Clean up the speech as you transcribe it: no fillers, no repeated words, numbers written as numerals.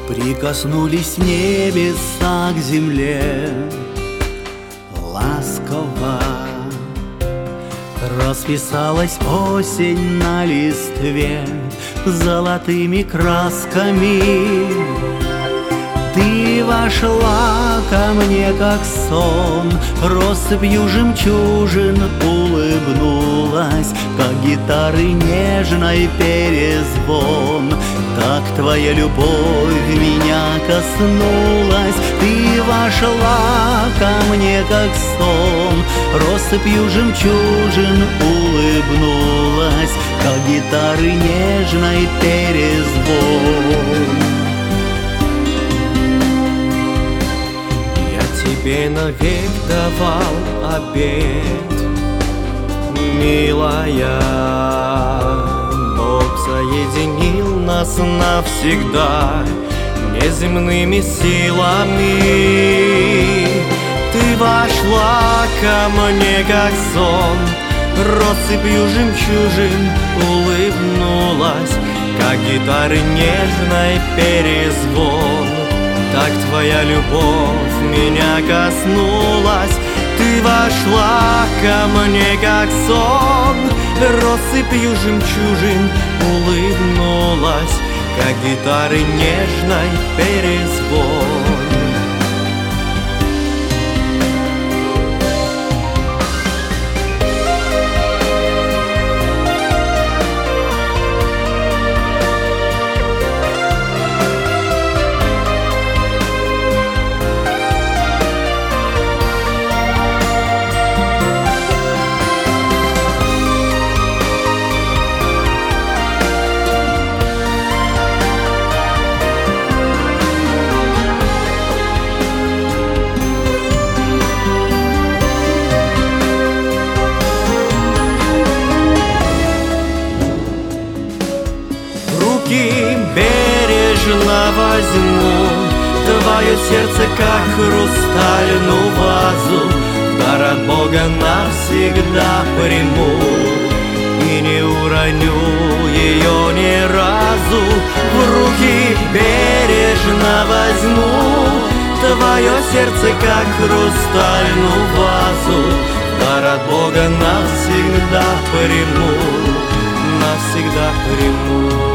Прикоснулись небеса к земле ласково, расписалась осень на листве золотыми красками. Ты вошла ко мне, как сон, россыпью жемчужин улыбнулась, как гитары нежный перезвон. Так твоя любовь меня коснулась. Ты вошла ко мне, как сон, россыпью жемчужин улыбнулась, как гитары нежный перезвон. Тебе навек давал обет, милая. Бог соединил нас навсегда неземными силами. Ты вошла ко мне, как сон, россыпью жемчужин улыбнулась, как гитары нежный перезвон. Так твоя любовь меня коснулась. Ты вошла ко мне, как сон, россыпью жемчужин улыбнулась, как гитары нежный перезвон. Бережно возьму твое сердце, как хрустальную вазу, дар от Бога навсегда приму и не уроню ее ни разу. В руки бережно возьму твое сердце, как хрустальную вазу, дар от Бога навсегда приму, навсегда приму.